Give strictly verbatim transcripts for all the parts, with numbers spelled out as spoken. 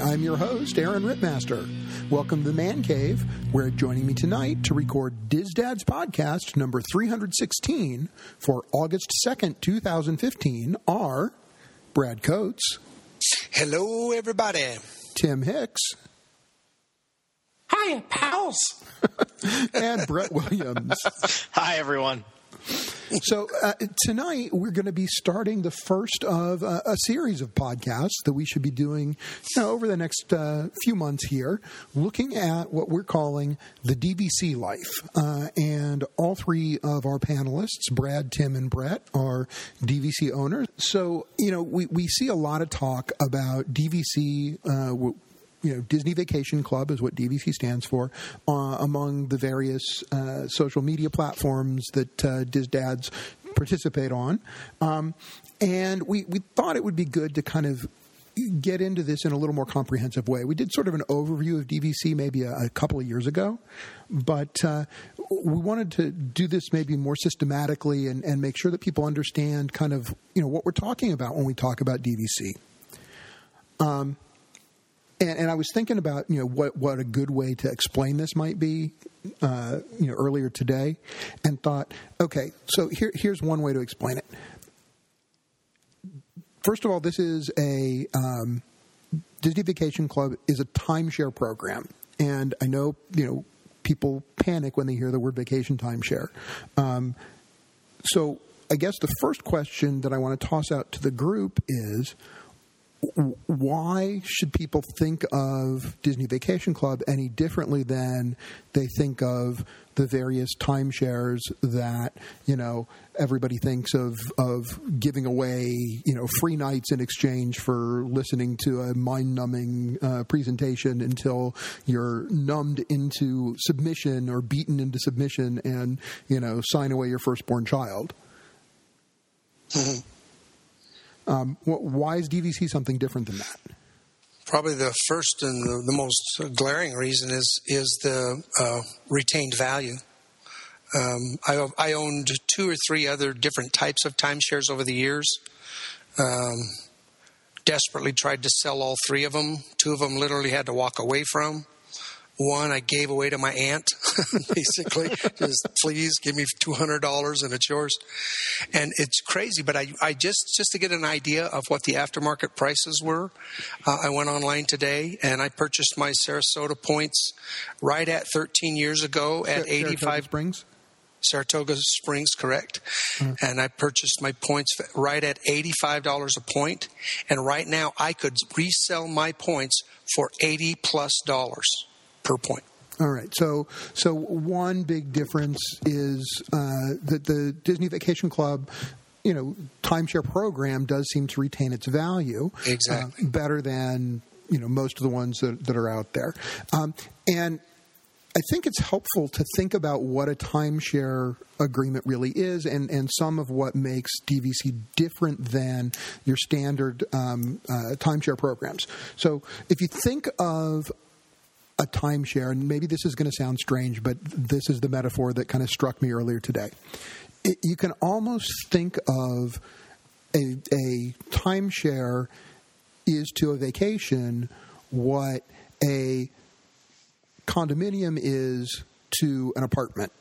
I'm your host, Aaron Rittmaster. Welcome to the Man Cave, where joining me tonight to record Diz Dad's podcast number three hundred sixteen for August second, twenty fifteen are Brad Coates. Hello, everybody. Tim Hicks. Hiya, pals. And Brett Williams. Hi, everyone. So uh, tonight we're going to be starting the first of uh, a series of podcasts that we should be doing you know, over the next uh, few months here, looking at what we're calling the D V C life. Uh, and all three of our panelists, Brad, Tim, and Brett, are D V C owners. So, you know, we, we see a lot of talk about D V C, uh, you know, Disney Vacation Club is what D V C stands for, uh, among the various uh, social media platforms that uh, Diz Dads participate on. Um, and we, we thought it would be good to kind of get into this in a little more comprehensive way. We did sort of an overview of D V C maybe a, a couple of years ago, but uh, we wanted to do this maybe more systematically and, and make sure that people understand kind of, you know, what we're talking about when we talk about D V C. Um And, and I was thinking about, you know, what, what a good way to explain this might be, uh, you know, earlier today, and thought, okay, so here, here's one way to explain it. First of all, this is a um, Disney Vacation Club is a timeshare program, and I know, you know, people panic when they hear the word vacation timeshare. Um, so I guess the first question that I want to toss out to the group is, why should people think of Disney Vacation Club any differently than they think of the various timeshares that, you know, everybody thinks of, of giving away, you know, free nights in exchange for listening to a mind-numbing uh, presentation until you're numbed into submission or beaten into submission and, you know, sign away your firstborn child? Mm-hmm. Um, why is D V C something different than that? Probably the first and the, the most glaring reason is is the uh, retained value. Um, I, I owned two or three other different types of timeshares over the years. Um, desperately tried to sell all three of them. Two of them literally had to walk away from. One I gave away to my aunt, basically. Just, please give me two hundred dollars and it's yours. And it's crazy, but I, I just, just to get an idea of what the aftermarket prices were, uh, I went online today and I purchased my Sarasota points right at thirteen years ago at Saratoga eighty-five Springs? Saratoga Springs, correct. Mm-hmm. And I purchased my points right at eighty-five dollars a point. And right now I could resell my points for eighty plus dollars. Per point. All right. So, so one big difference is uh, that the Disney Vacation Club, you know, timeshare program does seem to retain its value exactly uh, better than you know most of the ones that, that are out there. Um, and I think it's helpful to think about what a timeshare agreement really is, and, and some of what makes D V C different than your standard um, uh, timeshare programs. So, if you think of a timeshare, and maybe this is going to sound strange, but this is the metaphor that kind of struck me earlier today. It, you can almost think of a, a timeshare is to a vacation what a condominium is to an apartment.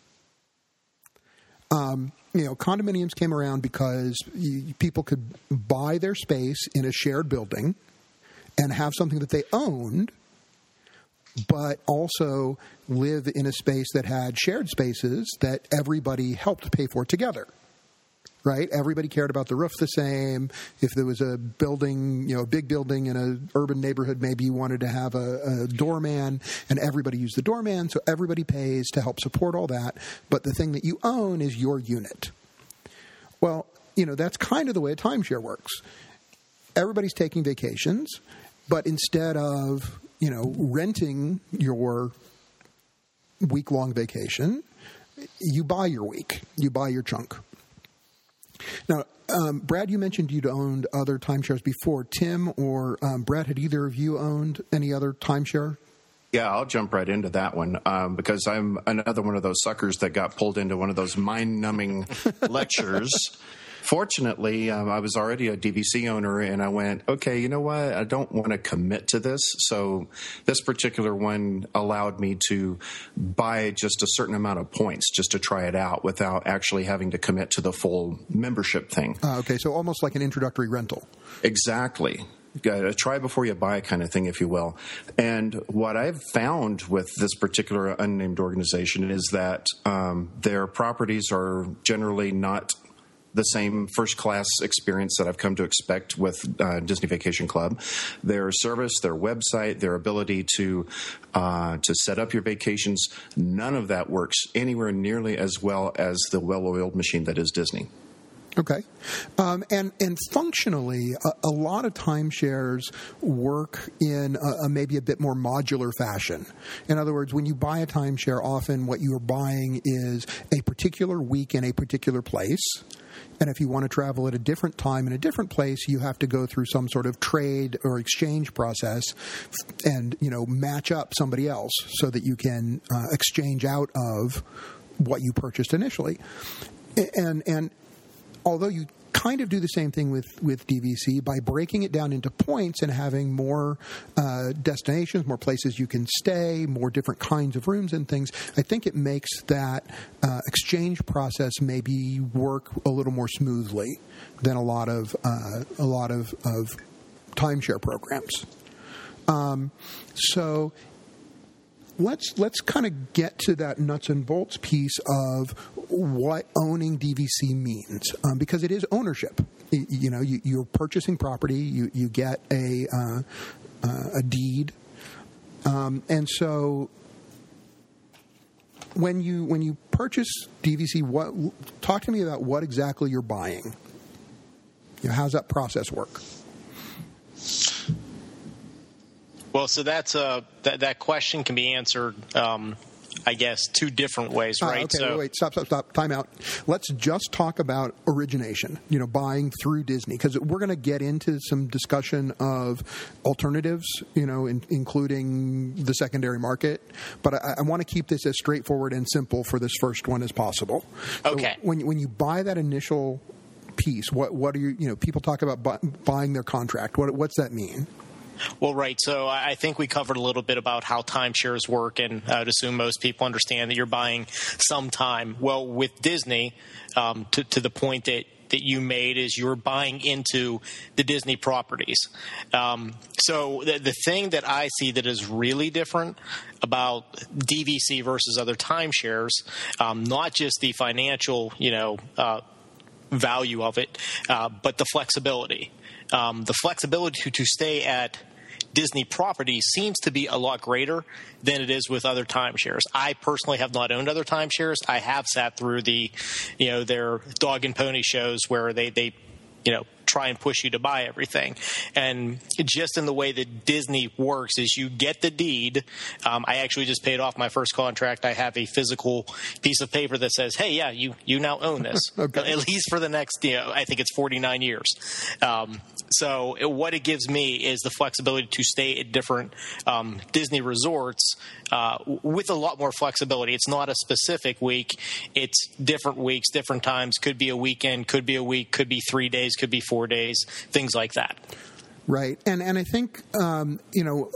Um, you know, condominiums came around because you, people could buy their space in a shared building and have something that they owned, but also live in a space that had shared spaces that everybody helped pay for together, right? Everybody cared about the roof the same. If there was a building, you know, a big building in an urban neighborhood, maybe you wanted to have a, a doorman, and everybody used the doorman, so everybody pays to help support all that. But the thing that you own is your unit. Well, you know, that's kind of the way a timeshare works. Everybody's taking vacations, but instead of you know, renting your week-long vacation, you buy your week. You buy your chunk. Now, um, Brad, you mentioned you'd owned other timeshares before. Tim or um, Brad, had either of you owned any other timeshare? Yeah, I'll jump right into that one um, because I'm another one of those suckers that got pulled into one of those mind-numbing lectures Fortunately, um, I was already a D V C owner, and I went, okay, you know what? I don't want to commit to this. So this particular one allowed me to buy just a certain amount of points just to try it out without actually having to commit to the full membership thing. Uh, okay, so almost like an introductory rental. Exactly. A try before you buy kind of thing, if you will. And what I've found with this particular unnamed organization is that um, their properties are generally not the same first-class experience that I've come to expect with uh, Disney Vacation Club. Their service, their website, their ability to uh, to set up your vacations, none of that works anywhere nearly as well as the well-oiled machine that is Disney. Okay. Um, and, and functionally, a, a lot of timeshares work in a, a maybe a bit more modular fashion. In other words, when you buy a timeshare, often what you're buying is a particular week in a particular place. And if you want to travel at a different time in a different place, you have to go through some sort of trade or exchange process and, you know, match up somebody else so that you can uh, exchange out of what you purchased initially. And, and, although you kind of do the same thing with, with D V C by breaking it down into points and having more uh, destinations, more places you can stay, more different kinds of rooms and things, I think it makes that uh, exchange process maybe work a little more smoothly than a lot of uh, a lot of, of timeshare programs. Um, so. Let's let's kind of get to that nuts and bolts piece of what owning D V C means, um, because it is ownership. You, you know, you, you're purchasing property. You you get a uh, uh, a deed, um, and so when you when you purchase D V C, what talk to me about what exactly you're buying. You know, how's that process work? Well, so that's uh, that that question can be answered, um, I guess, two different ways, right? Uh, okay, so, wait, wait, stop, stop, stop. Time out. Let's just talk about origination. You know, buying through Disney, because we're going to get into some discussion of alternatives. You know, in, including the secondary market. But I, I want to keep this as straightforward and simple for this first one as possible. So okay. When when you buy that initial piece, what what are you? You know, people talk about bu- buying their contract. What what's that mean? Well, right. So I think we covered a little bit about how timeshares work, and I would assume most people understand that you're buying some time. Well, with Disney, um, to, to the point that, that you made, is you're buying into the Disney properties. Um, so the, the thing that I see that is really different about D V C versus other timeshares, um, not just the financial, you know, uh, value of it, uh, but the flexibility. Um, the flexibility to, to stay at Disney properties seems to be a lot greater than it is with other timeshares. I personally have not owned other timeshares. I have sat through the, you know, their dog and pony shows where they, they, you know, try and push you to buy everything. And just in the way that Disney works is you get the deed. Um, I actually just paid off my first contract. I have a physical piece of paper that says, hey, yeah, you, you now own this, okay. At least for the next, you know, I think it's forty-nine years. Um, so it, what it gives me is the flexibility to stay at different um, Disney resorts uh, with a lot more flexibility. It's not a specific week. It's different weeks, different times. Could be a weekend, could be a week, could be three days, could be four days, things like that. Right. And and I think, um, you know,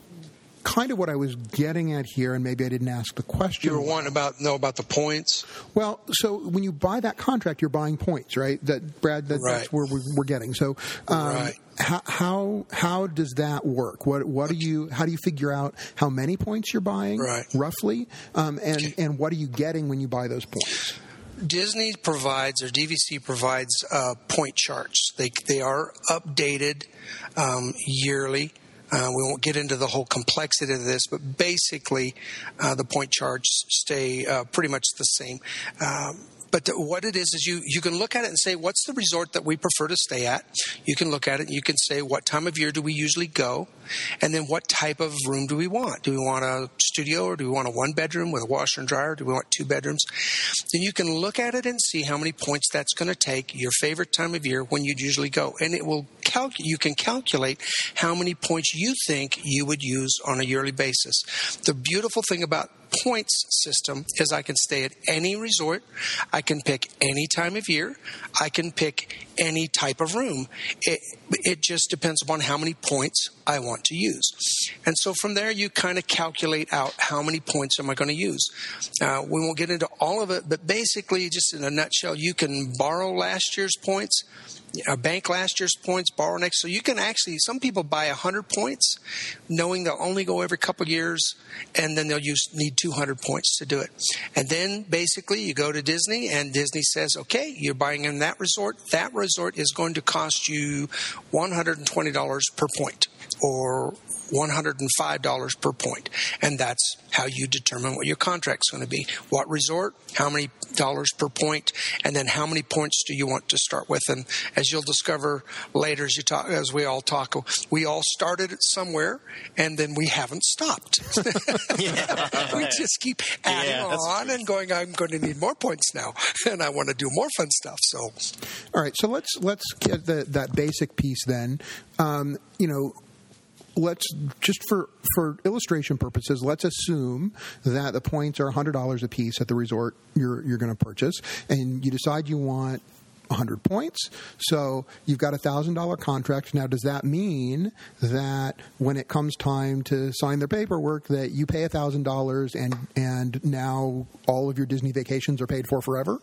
kind of what I was getting at here, and maybe I didn't ask the question. You were wanting about know about the points? Well, so when you buy that contract, you're buying points, right? That Brad, that, right. that's where we're, we're getting. So um, right. how, how how does that work? What what do you how do you figure out how many points you're buying, right. roughly? Um, and, okay. and what are you getting when you buy those points? Disney provides, or D V C provides, uh, point charts. They they are updated um, yearly. Uh, we won't get into the whole complexity of this, but basically, uh, the point charts stay uh, pretty much the same. Um, But the, what it is is you, you can look at it and say, what's the resort that we prefer to stay at? You can look at it and you can say, what time of year do we usually go? And then what type of room do we want? Do we want a studio, or do we want a one-bedroom with a washer and dryer? Do we want two bedrooms? Then you can look at it and see how many points that's going to take, your favorite time of year when you'd usually go. And it will calc- you can calculate how many points you think you would use on a yearly basis. The beautiful thing about points system is I can stay at any resort. I can pick any time of year. I can pick any type of room. It, it just depends upon how many points I want to use. And so from there, you kind of calculate out how many points am I going to use. Uh, we won't get into all of it, but basically, just in a nutshell, you can borrow last year's points, a bank last year's points, borrow next. So you can actually, some people buy one hundred points knowing they'll only go every couple of years, and then they'll use need two hundred points to do it. And then basically you go to Disney, and Disney says, okay, you're buying in that resort. That resort is going to cost you one hundred twenty dollars per point, or one hundred five dollars per point. And that's how you determine what your contract's going to be. What resort, how many dollars per point, and then how many points do you want to start with. And as you'll discover later, as you talk, as we all talk, we all started it somewhere, and then we haven't stopped. Yeah. We just keep adding Yeah, on and going, I'm going to need more points now, and I want to do more fun stuff. So, all right, so let's let's get the, that basic piece then. Um, you know, let's just for for illustration purposes, let's assume that the points are one hundred dollars a piece at the resort you're you're going to purchase, and you decide you want one hundred points. So you've got a one thousand dollars contract. Now, does that mean that when it comes time to sign their paperwork that you pay one thousand dollars and and now all of your Disney vacations are paid for forever?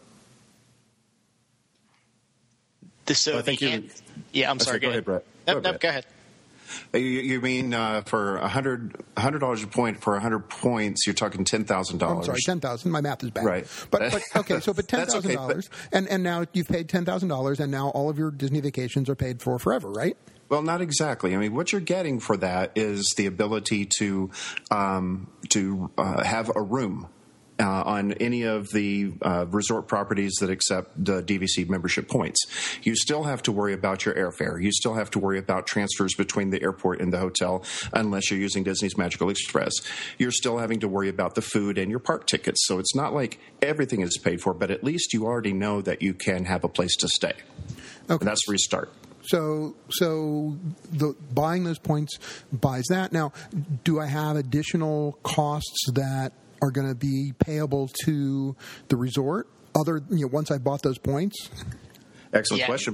So I think the, you. yeah, I'm sorry. Go ahead, Brett. Nope, Go nope, ahead. go ahead. You, you mean uh, for a hundred hundred dollars a point for a hundred points? You're talking ten thousand dollars. I'm sorry, ten thousand. My math is bad. Right. But, but okay, so but ten That's thousand okay, dollars, and and now you've paid ten thousand dollars, and now all of your Disney vacations are paid for forever, right? Well, not exactly. I mean, what you're getting for that is the ability to um, to uh, have a room Uh, on any of the uh, resort properties that accept the D V C membership points. You still have to worry about your airfare. You still have to worry about transfers between the airport and the hotel unless you're using Disney's Magical Express. You're still having to worry about the food and your park tickets. So it's not like everything is paid for, but at least you already know that you can have a place to stay. Okay. And that's Restart. So, so the buying those points buys that. Now, do I have additional costs that are going to be payable to the resort other, you know, once I bought those points? Excellent Yeah. question.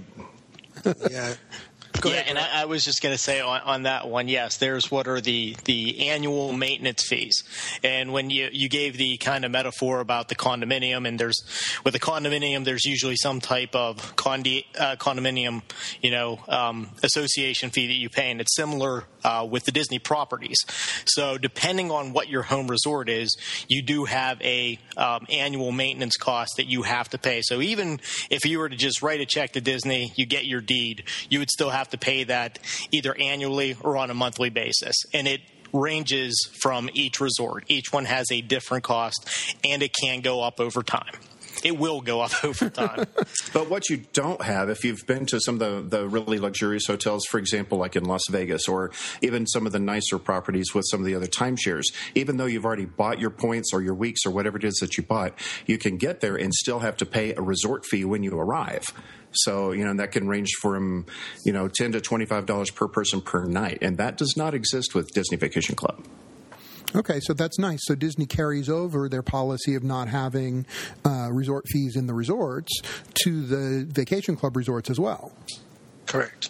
yeah. Go yeah, ahead, and I, I was just going to say on, on that one, yes, there's what are the, the annual maintenance fees. And when you, you gave the kind of metaphor about the condominium, and there's with a condominium, there's usually some type of condi, uh, condominium, you know, um, association fee that you pay, and it's similar uh, with the Disney properties. So depending on what your home resort is, you do have a um, annual maintenance cost that you have to pay. So even if you were to just write a check to Disney, you get your deed, you would still have to pay that either annually or on a monthly basis. And it ranges from each resort. Each one has a different cost, and it can go up over time. It will go up over time. But what you don't have, if you've been to some of the, the really luxurious hotels, for example, like in Las Vegas, or even some of the nicer properties with some of the other timeshares, even though you've already bought your points or your weeks or whatever it is that you bought, you can get there and still have to pay a resort fee when you arrive. So, you know, that can range from, you know, ten to twenty-five dollars per person per night. And that does not exist with Disney Vacation Club. Okay, so that's nice. So Disney carries over their policy of not having uh, resort fees in the resorts to the vacation club resorts as well. Correct.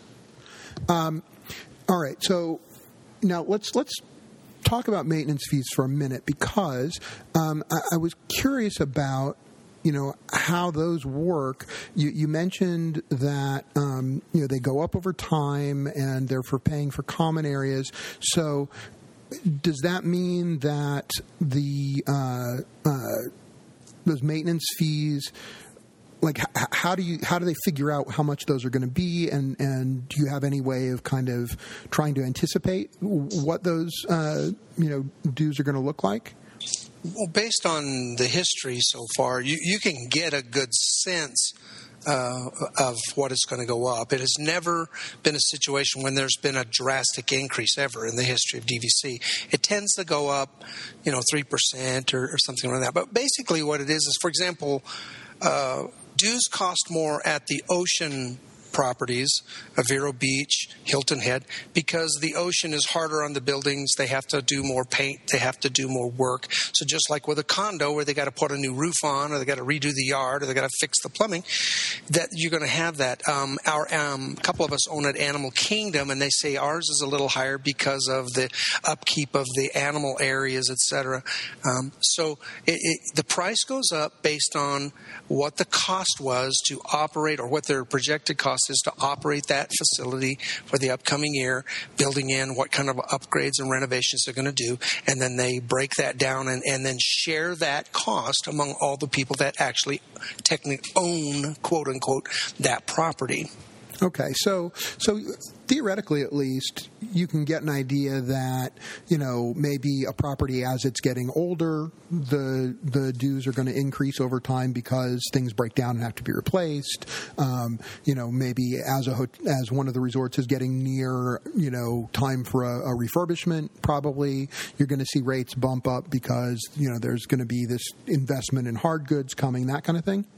Um, all right, so now let's let's talk about maintenance fees for a minute, because um, I, I was curious about, you know, how those work. You, you mentioned that um, you know, they go up over time, and they're for paying for common areas. So does that mean that the uh, uh, those maintenance fees, like h- how do you how do they figure out how much those are going to be, and, and do you have any way of kind of trying to anticipate what those uh, you know dues are going to look like? Well, based on the history so far, you, you can get a good sense uh, of what is going to go up. It has never been a situation when there's been a drastic increase ever in the history of D V C. It tends to go up, you know, three percent or, or something like that. But basically what it is is, for example, uh, dues cost more at the ocean properties, uh, Vero Beach, Hilton Head, because the ocean is harder on the buildings. They have to do more paint. They have to do more work. So just like with a condo where they got to put a new roof on, or they got to redo the yard, or they got to fix the plumbing, that you're going to have that. Um, our um, couple of us own at Animal Kingdom, and they say ours is a little higher because of the upkeep of the animal areas, et cetera. Um, so it, it, the price goes up based on what the cost was to operate, or what their projected cost is to operate that facility for the upcoming year, building in what kind of upgrades and renovations they're going to do, and then they break that down and, and then share that cost among all the people that actually technically own, quote unquote, that property. Okay, so so theoretically, at least, you can get an idea that, you know, maybe a property, as it's getting older, the the dues are going to increase over time because things break down and have to be replaced. Um, you know, maybe as a as one of the resorts is getting near, you know, time for a, a refurbishment, probably you're going to see rates bump up because, you know, there's going to be this investment in hard goods coming, that kind of thing.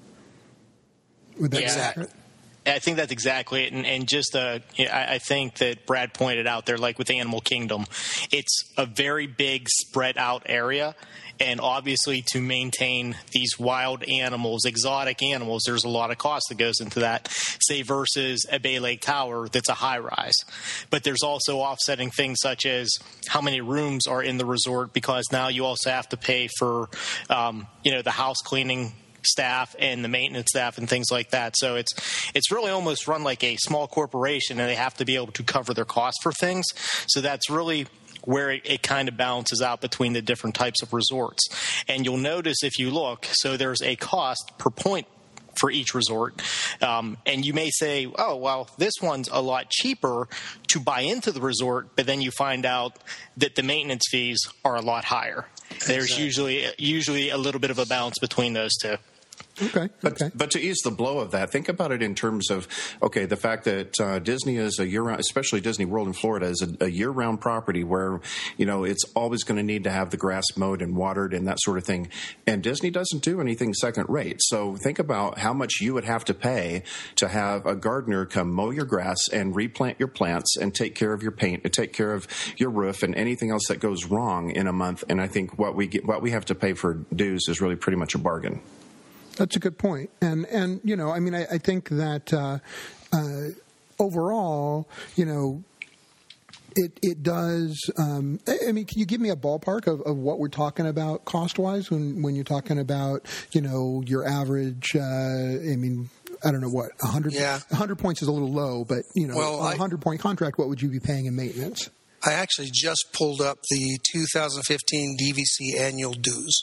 Would that yeah. be accurate? I think that's exactly it. And, and just, uh, I, I think that Brad pointed out there, like with Animal Kingdom, it's a very big spread out area. And obviously to maintain these wild animals, exotic animals, there's a lot of cost that goes into that, say, versus a Bay Lake Tower that's a high rise. But there's also offsetting things such as how many rooms are in the resort, because now you also have to pay for, um, you know, the house cleaning staff and the maintenance staff and things like that. So it's it's really almost run like a small corporation, and they have to be able to cover their costs for things. So that's really where it, it kind of balances out between the different types of resorts. And you'll notice if you look, so there's a cost per point for each resort. Um, and you may say, oh, well, this one's a lot cheaper to buy into the resort, but then you find out that the maintenance fees are a lot higher. There's exactly. usually usually a little bit of a balance between those two. Okay. But, okay. but to ease the blow of that, think about it in terms of, okay, the fact that uh, Disney is a year-round, especially Disney World in Florida, is a, a year-round property where, you know, it's always going to need to have the grass mowed and watered and that sort of thing. And Disney doesn't do anything second-rate. So think about how much you would have to pay to have a gardener come mow your grass and replant your plants and take care of your paint and take care of your roof and anything else that goes wrong in a month. And I think what we get, what we have to pay for dues is really pretty much a bargain. That's a good point. And, and you know, I mean, I, I think that uh, uh, overall, you know, it it does um, – I mean, can you give me a ballpark of, of what we're talking about cost-wise when, when you're talking about, you know, your average uh, – I mean – I don't know what, one hundred, yeah. one hundred points is a little low, but, you know, well, a one hundred-point contract, what would you be paying in maintenance? I actually just pulled up the two thousand fifteen D V C annual dues,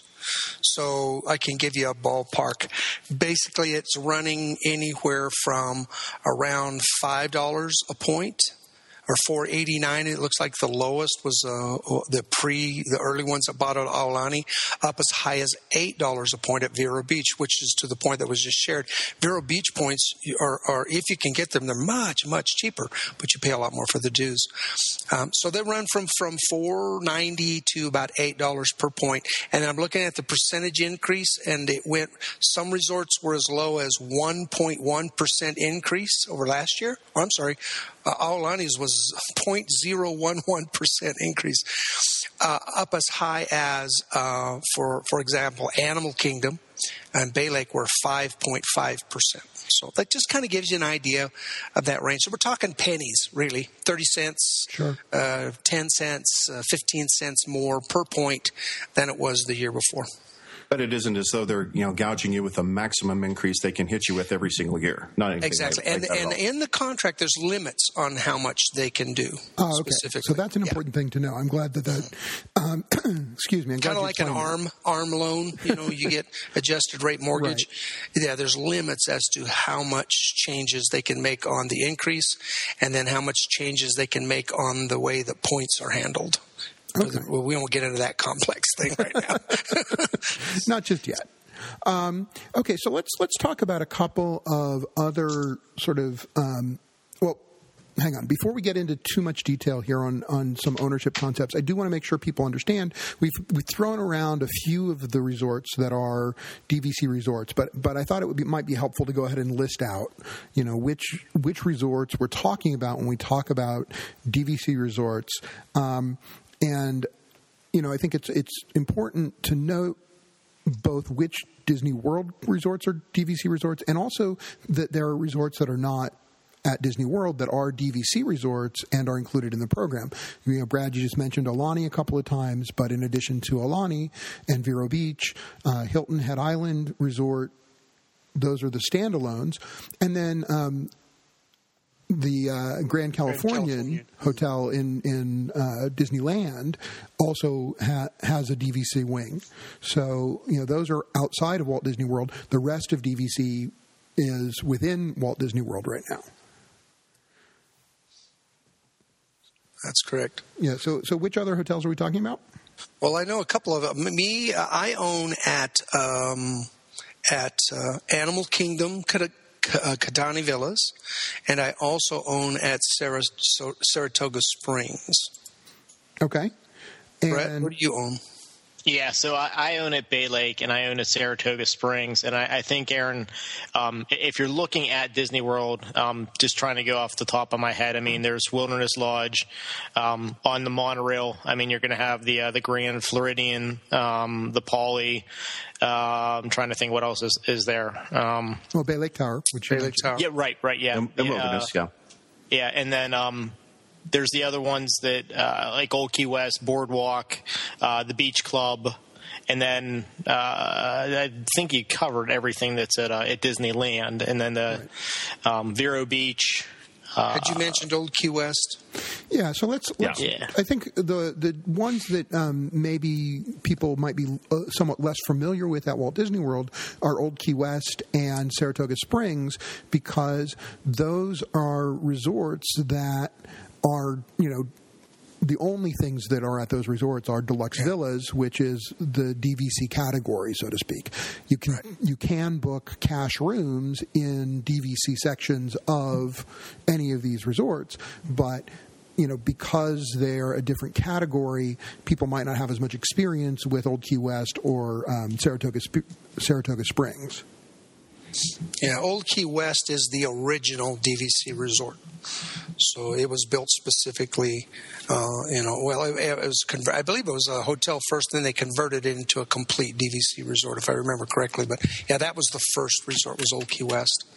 so I can give you a ballpark. Basically, it's running anywhere from around five dollars a point, or four eighty-nine. It looks like the lowest was uh, the pre, the early ones that bought at Aulani, up as high as eight dollars a point at Vero Beach, which is to the point that was just shared. Vero Beach points are, are, if you can get them, they're much, much cheaper, but you pay a lot more for the dues. Um, so they run from, from four ninety to about eight dollars per point. And I'm looking at the percentage increase, and it went, some resorts were as low as one point one percent increase over last year. Or I'm sorry, uh, Aulani's was zero point zero one one percent increase, uh, up as high as, uh, for for example, Animal Kingdom and Bay Lake were five point five percent. So that just kind of gives you an idea of that range. So we're talking pennies, really, thirty cents, sure. uh, ten cents, uh, fifteen cents more per point than it was the year before. But it isn't as though they're, you know, gouging you with a maximum increase they can hit you with every single year. Not anything exactly. Like, and like and in the contract, there's limits on how much they can do. Oh, okay. Specifically. So that's an important yeah. thing to know. I'm glad that that. Um, excuse me. Kind of like an arm arm loan. You know, you get adjusted rate mortgage. Right. Yeah, there's limits as to how much changes they can make on the increase, and then how much changes they can make on the way that points are handled. Okay. Well, we won't get into that complex thing right now. Not just yet. Um, okay, so let's let's talk about a couple of other sort of um, well, hang on. Before we get into too much detail here on, on some ownership concepts, I do want to make sure people understand we've we've thrown around a few of the resorts that are D V C resorts, but but I thought it would be, might be helpful to go ahead and list out, you know, which which resorts we're talking about when we talk about D V C resorts, um, and you know, I think it's it's important to note both which Disney World resorts are D V C resorts, and also that there are resorts that are not at Disney World that are D V C resorts and are included in the program. You know, Brad, you just mentioned Aulani a couple of times, but in addition to Aulani and Vero Beach, uh, Hilton Head Island Resort, those are the standalones. And then um, the uh, Grand Californian, Grand Californian Hotel in, in uh, Disneyland also ha- has a D V C wing. So, you know, those are outside of Walt Disney World. The rest of D V C is within Walt Disney World right now. That's correct. Yeah. So, so which other hotels are we talking about? Well, I know a couple of them. Me, I own at um, at uh, Animal Kingdom, Kidani Villas, and I also own at Saras- Saratoga Springs. Okay. And Brett, what do you own? Yeah, so I, I own at Bay Lake and I own at Saratoga Springs. And I, I think, Aaron, um, if you're looking at Disney World, um, just trying to go off the top of my head, I mean, there's Wilderness Lodge um, on the monorail. I mean, you're going to have the uh, the Grand Floridian, um, the Poly. Uh, I'm trying to think what else is, is there. Um, well, Bay Lake Tower. Which Bay Lake Tower. Yeah, right, right, yeah. The, the yeah, Wilderness, uh, yeah. Yeah, and then um, there's the other ones that uh, like Old Key West, Boardwalk, uh, the Beach Club, and then uh, I think you covered everything that's at uh, at Disneyland, and then the right. um, Vero Beach. Uh, Had you mentioned Old Key West? Yeah, so let's. let's yeah. I think the the ones that um, maybe people might be uh, somewhat less familiar with at Walt Disney World are Old Key West and Saratoga Springs, because those are resorts that are, you know, the only things that are at those resorts are deluxe yeah. villas, which is the D V C category, so to speak. You can right. you can book cash rooms in D V C sections of any of these resorts, but you know, because they're a different category, people might not have as much experience with Old Key West or um, Saratoga Sp- Saratoga Springs. Yeah, Old Key West is the original D V C resort. So it was built specifically, uh, you know, well, it, it was, conver- I believe it was a hotel first, then they converted it into a complete D V C resort, if I remember correctly. But yeah, that was the first resort, was Old Key West.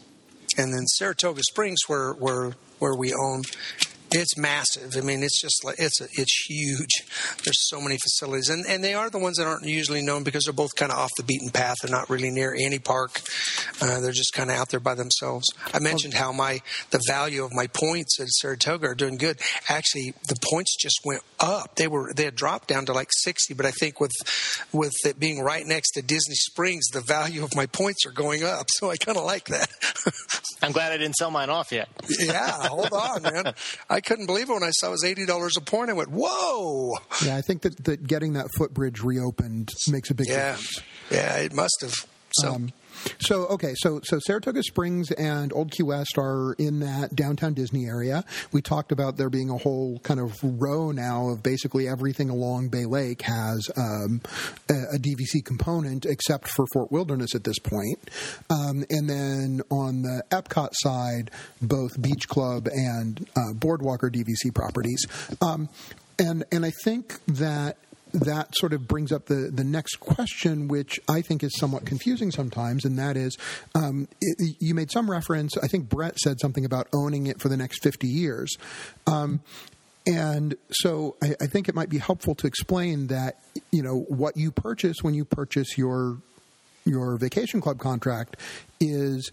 And then Saratoga Springs, where where where we own, it's massive. I mean, it's just like it's a, it's huge. There's so many facilities, and and they are the ones that aren't usually known because they're both kind of off the beaten path. They're not really near any park. Uh, they're just kind of out there by themselves. I mentioned how my the value of my points at Saratoga are doing good. Actually, the points just went up. They were they had dropped down to like sixty, but I think with with it being right next to Disney Springs, the value of my points are going up. So I kind of like that. I'm glad I didn't sell mine off yet. Yeah, hold on, man. I couldn't believe it when I saw it was eighty dollars a point. I went, whoa. Yeah, I think that, that getting that footbridge reopened makes a big yeah. difference. Yeah, it must have. So. Um, So, okay, so so Saratoga Springs and Old Key West are in that downtown Disney area. We talked about there being a whole kind of row now of basically everything along Bay Lake has um, a, a D V C component, except for Fort Wilderness at this point. Um, and then on the Epcot side, both Beach Club and uh, Boardwalk are D V C properties. Um, and and I think that that sort of brings up the, the next question, which I think is somewhat confusing sometimes, and that is, um, it, you made some reference, I think Brett said something about owning it for the next fifty years. Um, and so I, I think it might be helpful to explain that, you know, what you purchase when you purchase your your vacation club contract is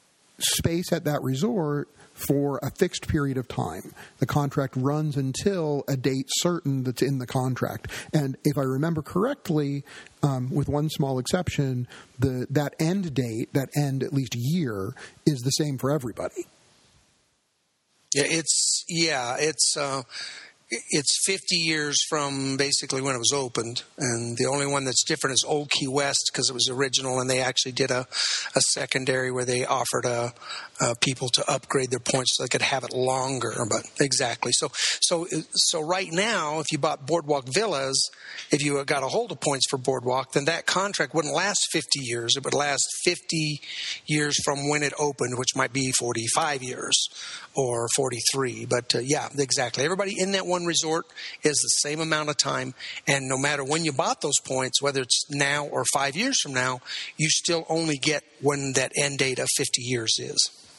space at that resort for a fixed period of time. The contract runs until a date certain that's in the contract. And if I remember correctly, um, with one small exception, the that end date, that end at least year, is the same for everybody. Yeah, it's yeah, it's uh, it's fifty years from basically when it was opened, and the only one that's different is Old Key West because it was original, and they actually did a, a secondary where they offered uh, uh, people to upgrade their points so they could have it longer. But exactly, so so so right now, if you bought Boardwalk Villas, if you got a hold of points for Boardwalk, then that contract wouldn't last fifty years. It would last fifty years from when it opened, which might be forty-five years or forty-three. But uh, yeah, exactly. Everybody in that one resort is the same amount of time, and no matter when you bought those points, whether it's now or five years from now, you still only get when that end date of fifty years is.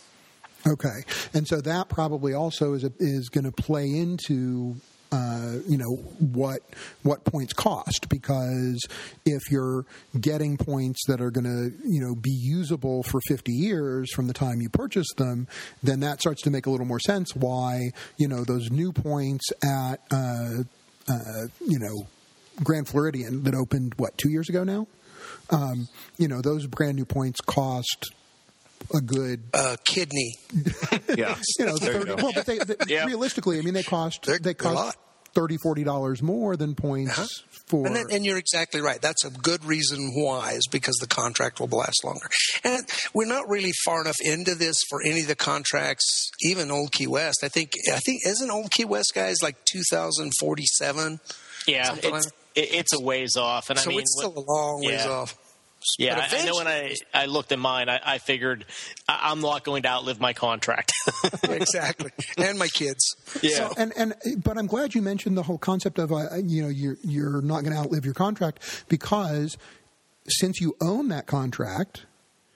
Okay, and so that probably also is a, is going to play into uh, you know what what points cost, because if you're getting points that are going to you know be usable for fifty years from the time you purchase them, then that starts to make a little more sense why you know those new points at uh, uh, you know Grand Floridian that opened what two years ago now, um, you know those brand new points cost a good uh, kidney. Yeah, you know, thirty, you well, but they, they, yeah. realistically, I mean, they cost They're, they cost thirty, forty dollars more than points uh-huh. for. And, then, and you're exactly right. That's a good reason why, is because the contract will last longer. And we're not really far enough into this for any of the contracts, even Old Key West. I think I think isn't Old Key West, guys, like two thousand forty-seven? Yeah, it's, like it's a ways off, and so I mean, it's still a long ways yeah. off. Yeah, I know when I, I looked at mine, I, I figured I'm not going to outlive my contract. Exactly, and my kids. Yeah, so, and and but I'm glad you mentioned the whole concept of uh, you know you're you're not going to outlive your contract, because since you own that contract,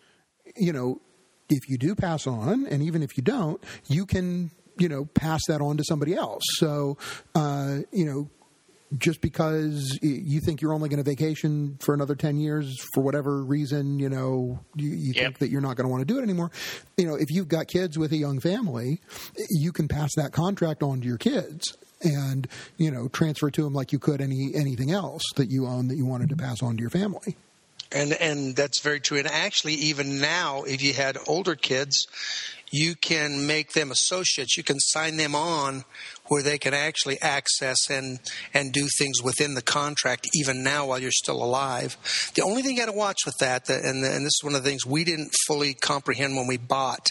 you know if you do pass on, and even if you don't, you can you know pass that on to somebody else. So uh, you know. Just because you think you're only going to vacation for another ten years for whatever reason, you know, you, you yep. think that you're not going to want to do it anymore. You know, if you've got kids with a young family, you can pass that contract on to your kids and, you know, transfer to them like you could any anything else that you own that you wanted to pass on to your family. And and that's very true. And actually, even now, if you had older kids, you can make them associates. You can sign them on where they can actually access and, and do things within the contract even now while you're still alive. The only thing you got to watch with that, and, and this is one of the things we didn't fully comprehend when we bought.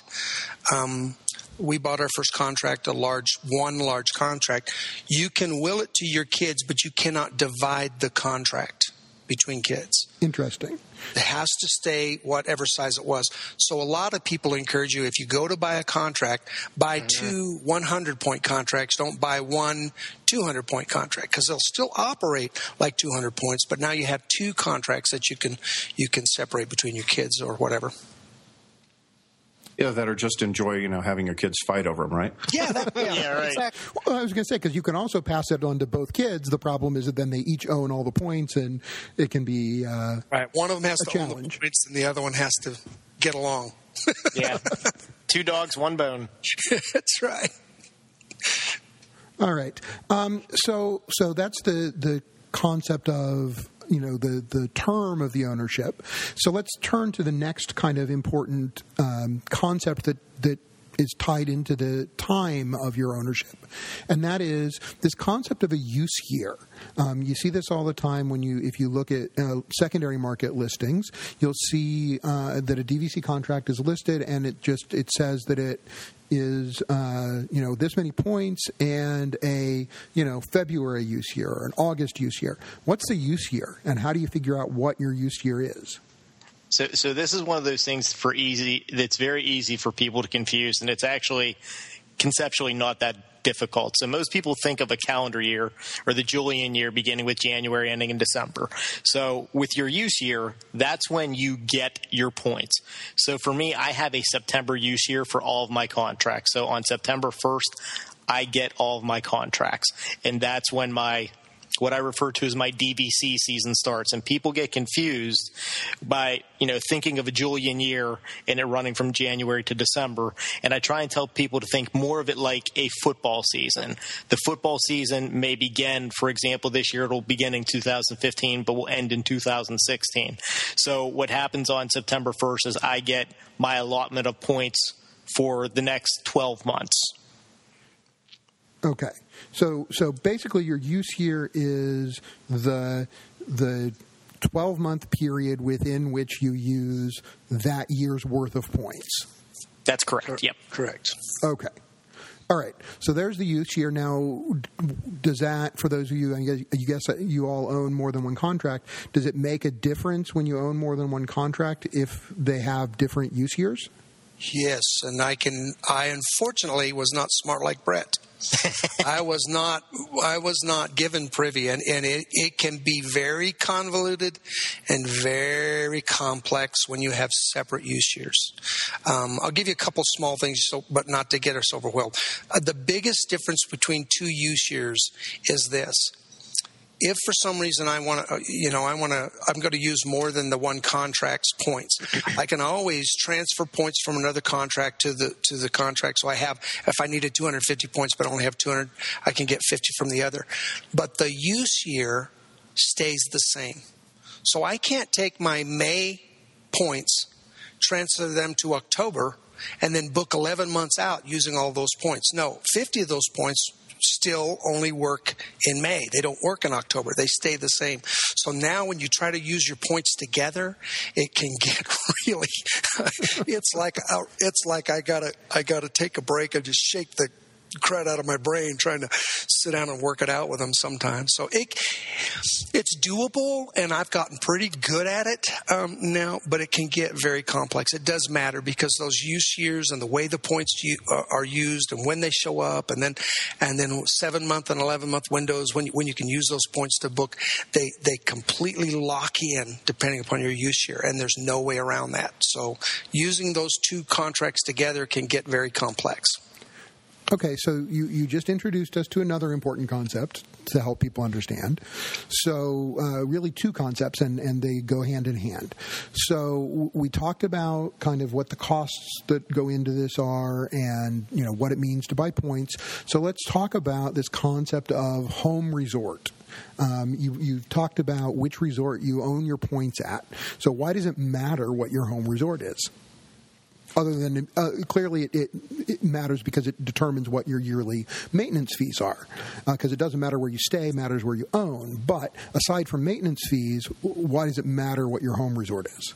Um, we bought our first contract, a large, one large contract. You can will it to your kids, but you cannot divide the contract between kids. Interesting. It has to stay whatever size it was. So a lot of people encourage you, if you go to buy a contract, buy mm-hmm. two one hundred point contracts. Don't buy one two hundred point contract, because they'll still operate like two hundred points. But now you have two contracts that you can you can separate between your kids or whatever. Yeah, that are just enjoy, you know, having your kids fight over them, right? Yeah, that, yeah, yeah, right. Exactly. Well, I was going to say, because you can also pass it on to both kids. The problem is that then they each own all the points, and it can be uh, right. One of them has to challenge. own the points, and the other one has to get along. Yeah, two dogs, one bone. That's right. All right. Um, so, so that's the the concept of. You know, the, the term of the ownership. So let's turn to the next kind of important um, concept that, that is tied into the time of your ownership. And that is this concept of a use year. Um, you see this all the time when you, if you look at uh, secondary market listings, you'll see uh, that a D V C contract is listed, and it just, it says that it is, uh, you know, this many points and a, you know, February use year or an August use year. What's the use year, and how do you figure out what your use year is? So, so this is one of those things for easy. That's very easy for people to confuse, and it's actually conceptually not that difficult. So most people think of a calendar year or the Julian year beginning with January, ending in December. So with your use year, that's when you get your points. So for me, I have a September use year for all of my contracts. So on September first, I get all of my contracts, and that's when my what I refer to as my D V C season starts. And people get confused by, you know, thinking of a Julian year and it running from January to December. And I try and tell people to think more of it like a football season. The football season may begin, for example, this year it'll begin in two thousand fifteen, but will end in two thousand sixteen. So what happens on September first is I get my allotment of points for the next twelve months. Okay. So so basically your use year is the the twelve-month period within which you use that year's worth of points. That's correct. Yep. Correct. Okay. All right. So there's the use year. Now, does that, for those of you, I guess, you guess you all own more than one contract, does it make a difference when you own more than one contract if they have different use years? Yes, and I can. I unfortunately was not smart like Brett. I was not. I was not given privy, and, and it, it can be very convoluted and very complex when you have separate use years. Um, I'll give you a couple small things, so, but not to get us overwhelmed. Uh, the biggest difference between two use years is this. If for some reason I want to, you know, I want to, I'm going to use more than the one contract's points, I can always transfer points from another contract to the to the contract. So I have, if I needed two hundred fifty points but only have two hundred, I can get fifty from the other. But the use year stays the same. So I can't take my May points, transfer them to October, and then book eleven months out using all those points. No, fifty of those points still only work in May. They don't work in October. They stay the same. So now when you try to use your points together, it can get really it's like it's like I got to I got to take a break and just shake the crud out of my brain trying to sit down and work it out with them sometimes. So it it's doable, and I've gotten pretty good at it um, now, but it can get very complex. It does matter because those use years and the way the points you, uh, are used and when they show up, and then and then seven month and eleven month windows when you, when you can use those points to book, they they completely lock in depending upon your use year, and there's no way around that. So using those two contracts together can get very complex. Okay, so you, you just introduced us to another important concept to help people understand. So uh, really two concepts, and, and they go hand in hand. So we talked about kind of what the costs that go into this are and, you know, what it means to buy points. So let's talk about this concept of home resort. Um, you, you've talked about which resort you own your points at. So why does it matter what your home resort is? Other than uh, clearly it, it, it matters because it determines what your yearly maintenance fees are. Because uh, it doesn't matter where you stay, it matters where you own. But aside from maintenance fees, why does it matter what your home resort is?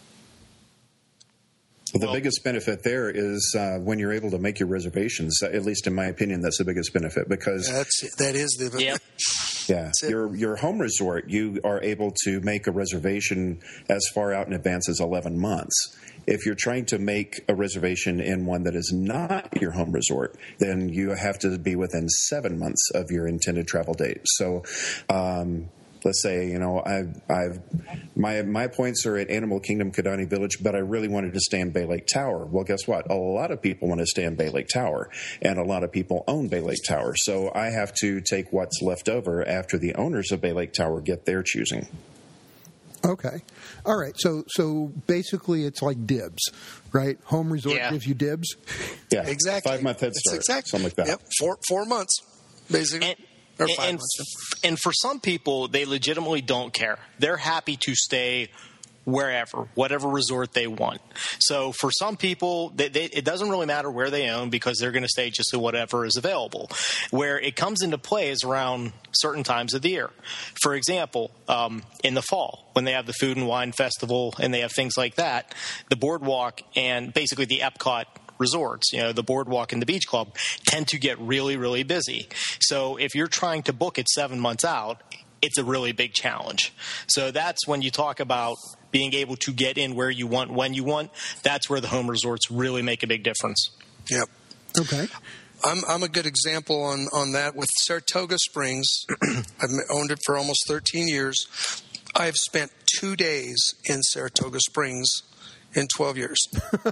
Well, the biggest benefit there is uh, when you're able to make your reservations. At least in my opinion, that's the biggest benefit because that's that is the yep. yeah your your home resort, you are able to make a reservation as far out in advance as eleven months. If you're trying to make a reservation in one that is not your home resort, then you have to be within seven months of your intended travel date. So, um, let's say, you know, I've, I've, my, my points are at Animal Kingdom Kidani Village, but I really wanted to stay in Bay Lake Tower. Well, guess what? A lot of people want to stay in Bay Lake Tower, and a lot of people own Bay Lake Tower. So I have to take what's left over after the owners of Bay Lake Tower get their choosing. Okay. All right. So so basically it's like dibs, right? Home resort yeah. gives you dibs. Yeah. Exactly. Five month head start. Exactly. Something like that. Yep. Four, four months, basically. And, or five and, months. and for some people, they legitimately don't care. They're happy to stay wherever, whatever resort they want. So for some people, they, they, it doesn't really matter where they own because they're going to stay just at whatever is available. Where it comes into play is around certain times of the year. For example, um, in the fall, when they have the Food and Wine Festival and they have things like that, the boardwalk and basically the Epcot resorts, you know, the boardwalk and the beach club tend to get really, really busy. So if you're trying to book it seven months out, it's a really big challenge. So that's when you talk about being able to get in where you want, when you want. That's where the home resorts really make a big difference. Yep. Okay. I'm I'm a good example on, on that with Saratoga Springs. I've owned it for almost thirteen years. I've spent two days in Saratoga Springs in twelve years.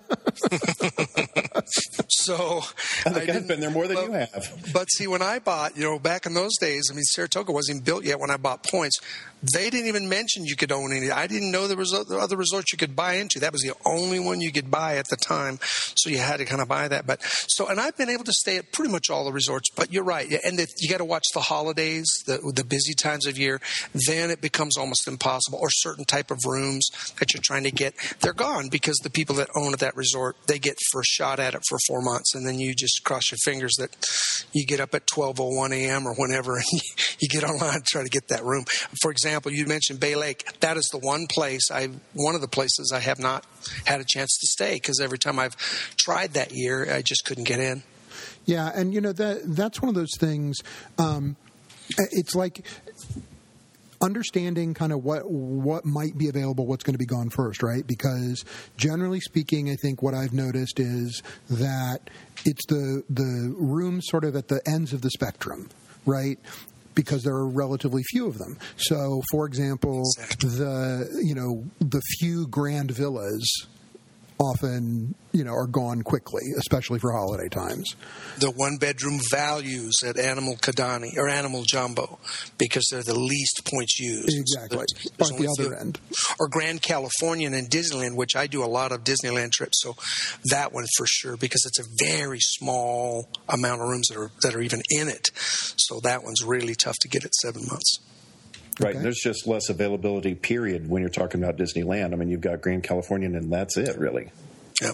So I think I've been there more than but, you have. But see, when I bought, you know, back in those days, I mean, Saratoga wasn't even built yet when I bought points. They didn't even mention you could own any. I didn't know there was other resorts you could buy into. That was the only one you could buy at the time, so you had to kind of buy that. But so, and I've been able to stay at pretty much all the resorts. But you're right, and the, you got to watch the holidays, the the busy times of year. Then it becomes almost impossible. Or certain type of rooms that you're trying to get, they're gone because the people that own at that resort, they get first shot at it for four months, and then you just cross your fingers that you get up at twelve oh one a.m. or whenever, and you, you get online and try to get that room. For example. Example, you mentioned Bay Lake. That is the one place I, one of the places I have not had a chance to stay because every time I've tried that year, I just couldn't get in. Yeah, and you know that that's one of those things. Um, it's like understanding kind of what what might be available, what's going to be gone first, right? Because generally speaking, I think what I've noticed is that it's the the rooms sort of at the ends of the spectrum, right? Because there are relatively few of them. So, for example, exactly. the you know the few grand villas often you know are gone quickly, especially for holiday times. The one-bedroom values at Animal Kidani or Animal Jumbo because they're the least points used. Exactly. So there's, there's at the other few. End. Or Grand Californian and Disneyland, which I do a lot of Disneyland trips, so that one for sure because it's a very small amount of rooms that are that are even in it. So that one's really tough to get at seven months. Right. Okay. There's just less availability, period, when you're talking about Disneyland. I mean, you've got Grand Californian, and that's it, really. Yep.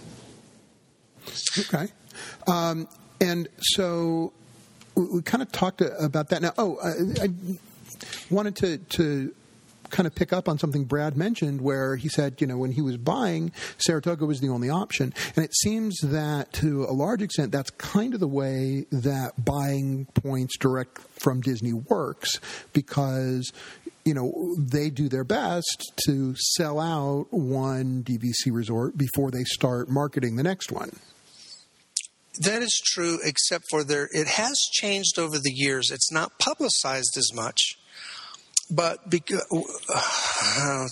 Okay. Um, and so we, we kind of talked about that. Now, oh, I, I wanted to, to kind of pick up on something Brad mentioned where he said, you know, when he was buying, Saratoga was the only option. And it seems that to a large extent, that's kind of the way that buying points direct from Disney works because, you know, they do their best to sell out one D V C resort before they start marketing the next one. That is true, except for there, it has changed over the years. It's not publicized as much. But because, uh,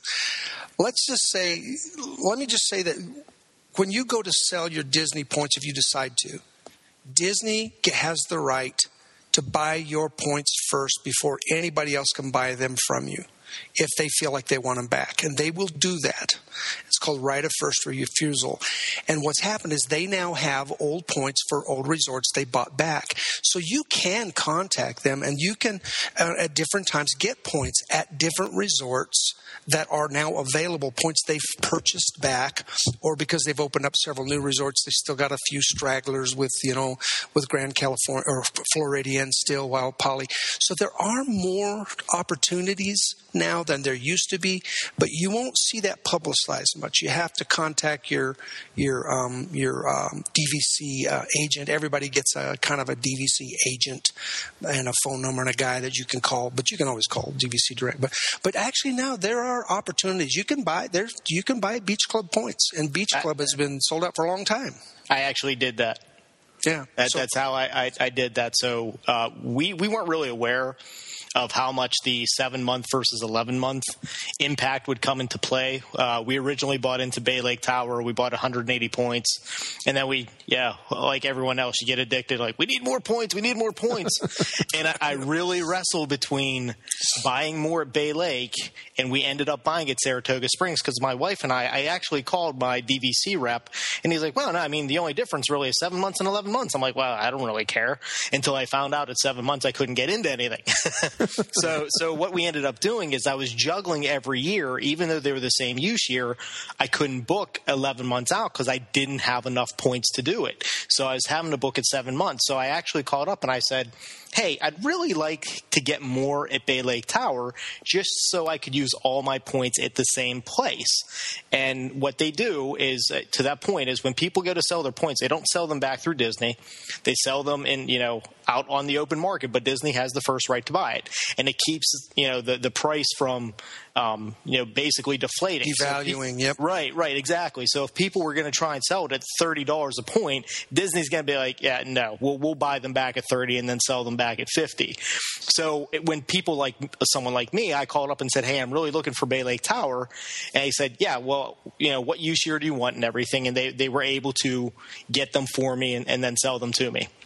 let's just say, let me just say that when you go to sell your Disney points, if you decide to, Disney has the right to buy your points first before anybody else can buy them from you if they feel like they want them back. And they will do that. It's called right of first refusal. And what's happened is they now have old points for old resorts they bought back. So you can contact them and you can, uh, at different times, get points at different resorts that are now available, points they've purchased back, or because they've opened up several new resorts, they still got a few stragglers with, you know, with Grand California or Floridian still, Wild Poly. So there are more opportunities now than there used to be, but you won't see that publicized much. You have to contact your your um, your um, D V C uh, agent. Everybody gets a kind of a D V C agent and a phone number and a guy that you can call, but you can always call D V C direct. But but actually now there are opportunities. You can buy there's you can buy Beach Club points, and Beach Club I, has been sold out for a long time. I actually did that. Yeah, that, so, that's how I, I, I did that. So uh, we we weren't really aware of how much the seven-month versus eleven-month impact would come into play. Uh, we originally bought into Bay Lake Tower. We bought one hundred eighty points. And then we, yeah, like everyone else, you get addicted. Like, we need more points. We need more points. And I, I really wrestled between buying more at Bay Lake, and we ended up buying at Saratoga Springs because my wife and I, I actually called my D V C rep, and he's like, well, no, I mean, the only difference really is seven months and eleven months. I'm like, well, I don't really care, until I found out at seven months I couldn't get into anything. so so what we ended up doing is I was juggling every year. Even though they were the same use year, I couldn't book eleven months out because I didn't have enough points to do it. So I was having to book at seven months. So I actually called up and I said, hey, I'd really like to get more at Bay Lake Tower just so I could use all my points at the same place. And what they do is, uh, to that point, is when people go to sell their points, they don't sell them back through Disney. They sell them in, you know, out on the open market, but Disney has the first right to buy it. And it keeps, you know, the, the price from, um, you know, basically deflating. Devaluing, so, yep. Right, right, exactly. So if people were going to try and sell it at thirty dollars a point, Disney's going to be like, yeah, no, we'll, we'll buy them back at thirty and then sell them back at fifty. So it, when people like someone like me, I called up and said, hey, I'm really looking for Bay Lake Tower. And he said, yeah, well, you know, what use year do you want and everything? And they, they were able to get them for me and, and then sell them to me.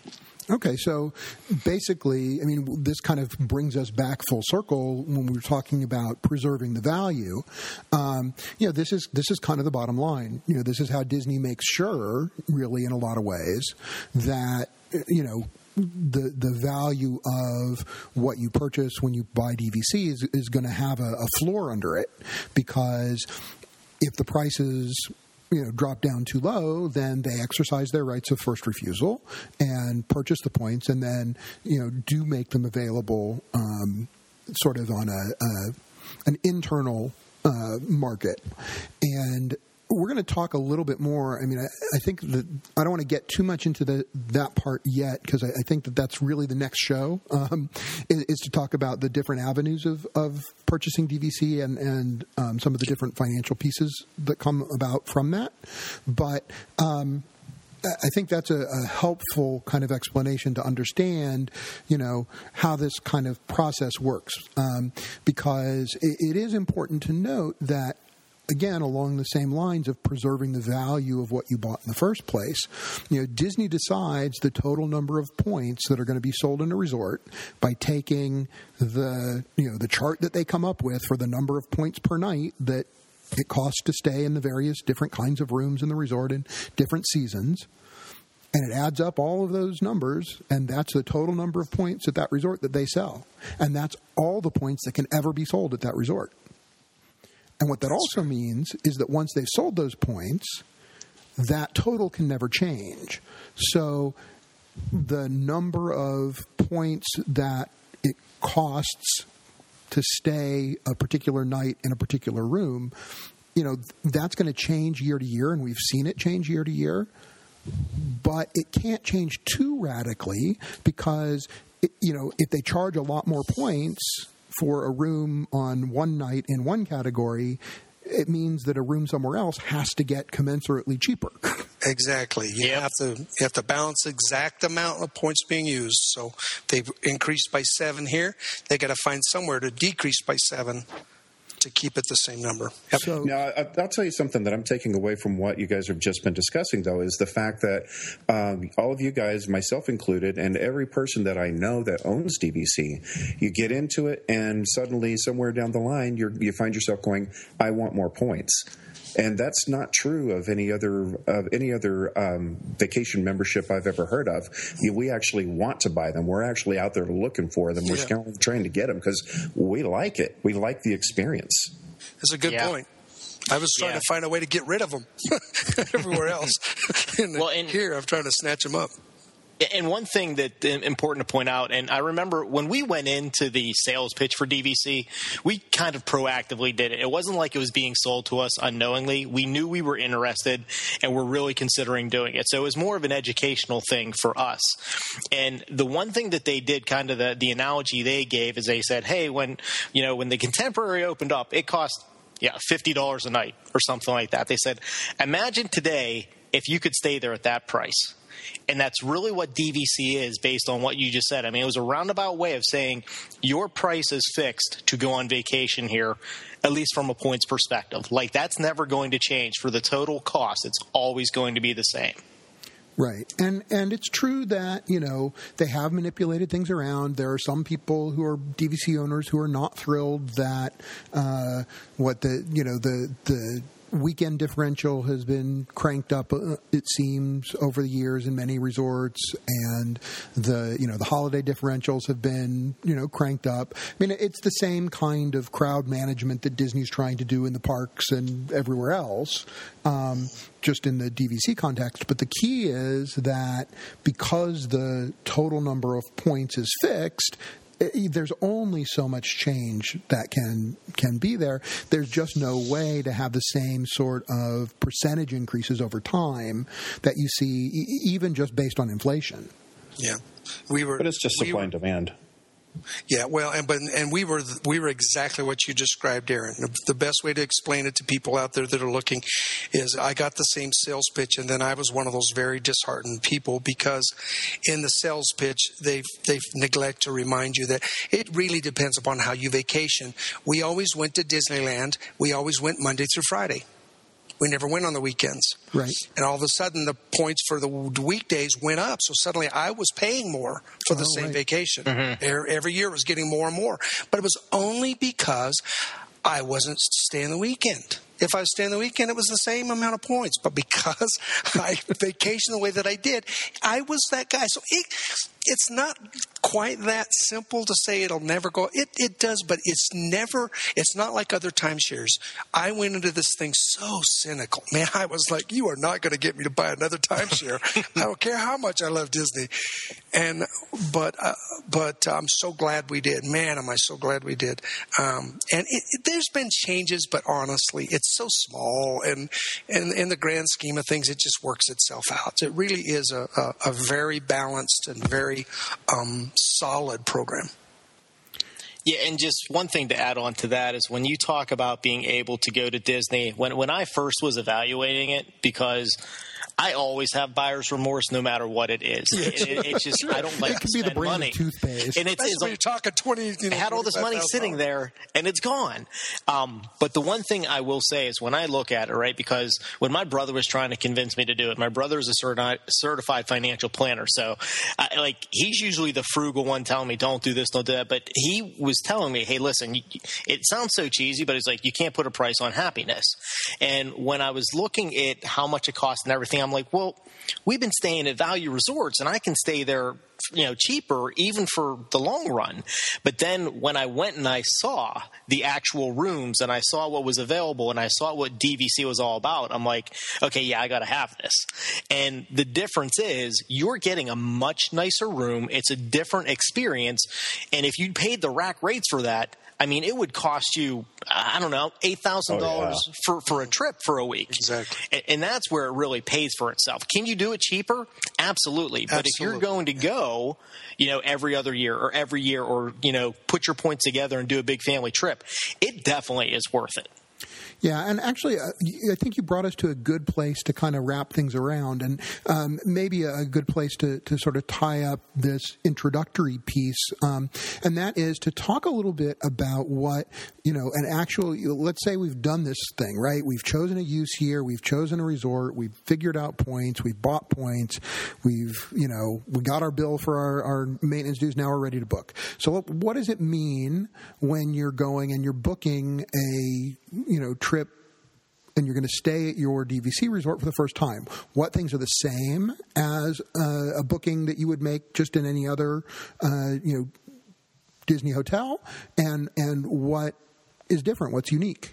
Okay, so basically, I mean, this kind of brings us back full circle when we were talking about preserving the value. Um, you know, this is this is kind of the bottom line. You know, this is how Disney makes sure, really, in a lot of ways, that, you know, the the value of what you purchase when you buy D V C is, is going to have a, a floor under it, because if the prices, you know, drop down too low, then they exercise their rights of first refusal and purchase the points, and then, you know, do make them available um, sort of on a, a an internal uh, market. And we're going to talk a little bit more. I mean, I, I think that I don't want to get too much into the, that part yet, because I, I think that that's really the next show, um, is, is to talk about the different avenues of, of purchasing D V C and, and um, some of the different financial pieces that come about from that. But um, I think that's a, a helpful kind of explanation to understand, you know, how this kind of process works, um, because it, it is important to note that, again, along the same lines of preserving the value of what you bought in the first place, you know, Disney decides the total number of points that are going to be sold in a resort by taking the, you know, the chart that they come up with for the number of points per night that it costs to stay in the various different kinds of rooms in the resort in different seasons. And it adds up all of those numbers, and that's the total number of points at that resort that they sell. And that's all the points that can ever be sold at that resort. And what that also means is that once they've sold those points, that total can never change. So the number of points that it costs to stay a particular night in a particular room, you know, that's going to change year to year, and we've seen it change year to year. But it can't change too radically, because, it, you know, if they charge a lot more points for a room on one night in one category, it means that a room somewhere else has to get commensurately cheaper. Exactly. You yep. have to you have to balance the exact amount of points being used. So they've increased by seven here. They got to find somewhere to decrease by seven to keep it the same number. Yep. So, now, I'll tell you something that I'm taking away from what you guys have just been discussing, though, is the fact that um, all of you guys, myself included, and every person that I know that owns D V C, you get into it, and suddenly, somewhere down the line, you're, you find yourself going, I want more points. And that's not true of any other of any other um, vacation membership I've ever heard of. You, we actually want to buy them. We're actually out there looking for them. We're yeah. trying to get them because we like it. We like the experience. That's a good yeah. point. I was trying yeah. to find a way to get rid of them everywhere else. and well, and here, I'm trying to snatch them up. And one thing that's important to point out, and I remember when we went into the sales pitch for D V C, we kind of proactively did it. It wasn't like it was being sold to us unknowingly. We knew we were interested, and we're really considering doing it. So it was more of an educational thing for us. And the one thing that they did, kind of the, the analogy they gave, is they said, hey, when, you know, when the Contemporary opened up, it cost yeah fifty dollars a night or something like that. They said, imagine today if you could stay there at that price. And that's really what D V C is, based on what you just said. I mean, it was a roundabout way of saying your price is fixed to go on vacation here, at least from a points perspective. Like, that's never going to change. For the total cost, it's always going to be the same. Right. And and it's true that, you know, they have manipulated things around. There are some people who are D V C owners who are not thrilled that uh, what the, you know, the the weekend differential has been cranked up, uh, it seems, over the years in many resorts, and the, you know, the holiday differentials have been, you know, cranked up. I mean, it's the same kind of crowd management that Disney's trying to do in the parks and everywhere else, um, just in the D V C context. But the key is that because the total number of points is fixed, there's only so much change that can can be there. There's just no way to have the same sort of percentage increases over time that you see, even just based on inflation. Yeah, we were. But it's just supply we were, and demand. Yeah, well, and but and we were we were exactly what you described, Aaron. The best way to explain it to people out there that are looking is I got the same sales pitch, and then I was one of those very disheartened people because in the sales pitch they they neglect to remind you that it really depends upon how you vacation. We always went to Disneyland. We always went Monday through Friday. We never went on the weekends. Right. And all of a sudden, the points for the weekdays went up. So suddenly I was paying more for the Oh, same right. vacation. Mm-hmm. Every year it was getting more and more. But it was only because I wasn't staying the weekend. If I was staying the weekend, it was the same amount of points. But because I vacationed the way that I did, I was that guy. So it, it's not quite that simple to say it'll never go. It it does, but it's never, it's not like other timeshares. I went into this thing so cynical. Man, I was like, you are not going to get me to buy another timeshare. I don't care how much I love Disney. And, but, uh, but I'm so glad we did. Man, am I so glad we did. Um, and it, it, there's been changes, but honestly, it's so small. And, and in the grand scheme of things, it just works itself out. It really is a, a, a very balanced and very um, solid program. Yeah, and just one thing to add on to that is when you talk about being able to go to Disney, when when I first was evaluating it, because I always have buyer's remorse no matter what it is. It, it, it's just, I don't like It to can be the spend brand money. of toothpaste. Especially And it's, it's when you're talking twenty, you know, I had all this money sitting there, and it's gone. Um, but the one thing I will say is when I look at it, right, because when my brother was trying to convince me to do it, my brother is a certi- certified financial planner. So, I, like, he's usually the frugal one telling me, don't do this, don't do that. But he was telling me, hey, listen, you, it sounds so cheesy, but it's like you can't put a price on happiness. And when I was looking at how much it cost and everything, I'm like, well, we've been staying at Value Resorts, and I can stay there, you know, cheaper even for the long run. But then when I went and I saw the actual rooms and I saw what was available and I saw what D V C was all about, I'm like, okay, yeah, I got to have this. And the difference is you're getting a much nicer room. It's a different experience. And if you paid the rack rates for that, I mean, it would cost you, I don't know, eight thousand dollars Oh, yeah. for, for a trip for a week. Exactly. And, and that's where it really pays for itself. Can you do it cheaper? Absolutely. But if you're Absolutely. going to go, you know, every other year or every year or, you know, put your points together and do a big family trip, it definitely is worth it. Yeah, and actually, uh, I think you brought us to a good place to kind of wrap things around, and um, maybe a good place to, to sort of tie up this introductory piece, um, and that is to talk a little bit about what, you know, an actual, let's say we've done this thing, right? We've chosen a use here, we've chosen a resort, we've figured out points, we've bought points, we've, you know, we got our bill for our, our maintenance dues, now we're ready to book. So what does it mean when you're going and you're booking a, you know, trip and you're going to stay at your D V C resort for the first time? What things are the same as uh, a booking that you would make just in any other, uh, you know, Disney hotel, and and what is different? What's unique?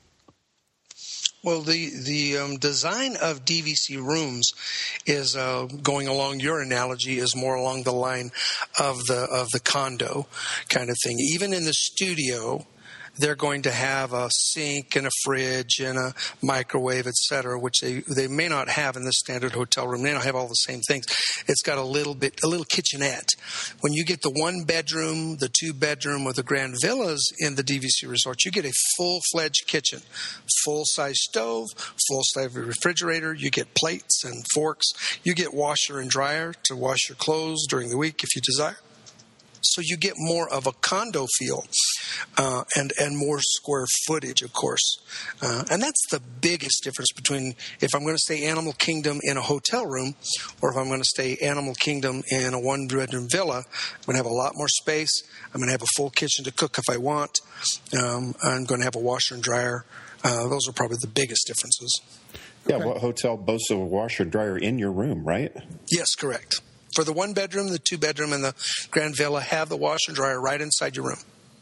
Well, the the um, design of D V C rooms is uh, going along your analogy is more along the line of the of the condo kind of thing. Even in the studio, they're going to have a sink and a fridge and a microwave, et cetera, which they, they may not have in the standard hotel room. They don't have all the same things. It's got a little bit, a little kitchenette. When you get the one bedroom, the two bedroom, or the grand villas in the D V C resort, you get a full-fledged kitchen, full-size stove, full-size refrigerator. You get plates and forks. You get washer and dryer to wash your clothes during the week if you desire. So you get more of a condo feel uh, and, and more square footage, of course. Uh, and that's the biggest difference between if I'm going to stay Animal Kingdom in a hotel room or if I'm going to stay Animal Kingdom in a one-bedroom villa. I'm going to have a lot more space. I'm going to have a full kitchen to cook if I want. Um, I'm going to have a washer and dryer. Uh, those are probably the biggest differences. Yeah, Okay. what hotel boasts a washer dryer in your room, right? Yes, correct. For the one bedroom, the two bedroom, and the grand villa, have the washer and dryer right inside your room.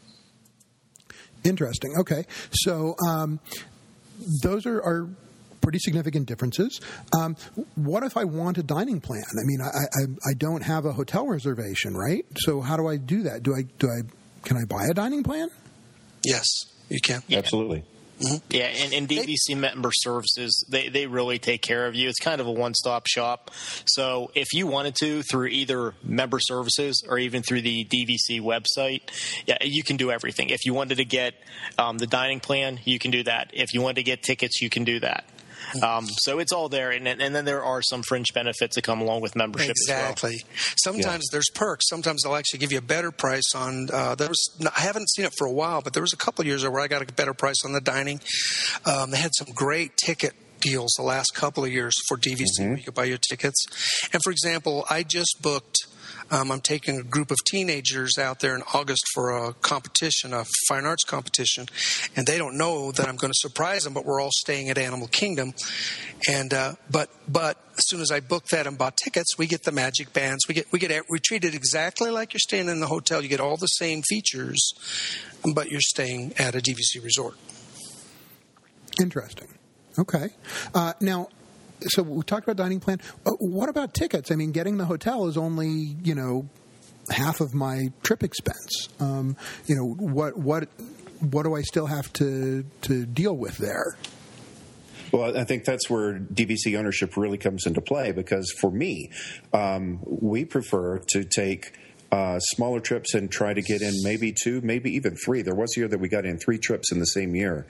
Interesting. Okay, so um, those are, are pretty significant differences. Um, what if I want a dining plan? I mean, I, I I don't have a hotel reservation, right? So how do I do that? Do I do I can I buy a dining plan? Yes, you can. Yeah. Absolutely. Yeah, and, and D V C member services, they, they really take care of you. It's kind of a one-stop shop. So if you wanted to, through either member services or even through the D V C website, yeah, you can do everything. If you wanted to get um, the dining plan, you can do that. If you wanted to get tickets, you can do that. Um, so it's all there, and, and then there are some fringe benefits that come along with membership Exactly. as well. Sometimes Yeah. there's perks. Sometimes they'll actually give you a better price on. Uh, there was I haven't seen it for a while, but there was a couple of years where I got a better price on the dining. Um, they had some great ticket deals the last couple of years for D V C mm-hmm. where you could buy your tickets. And for example, I just booked. Um, I'm taking a group of teenagers out there in August for a competition, a fine arts competition, and they don't know that I'm going to surprise them. But we're all staying at Animal Kingdom, and uh, but but as soon as I booked that and bought tickets, we get the magic bands. We get we get we treat it exactly like you're staying in the hotel. You get all the same features, but you're staying at a D V C resort. Interesting. Okay. Uh, now. So we talked about dining plan. Uh, what about tickets? I mean, getting the hotel is only, you know, half of my trip expense. Um, you know, what what what do I still have to to deal with there? Well, I think that's where D V C ownership really comes into play, because for me, um, we prefer to take Uh, smaller trips and try to get in maybe two, maybe even three. There was a year that we got in three trips in the same year.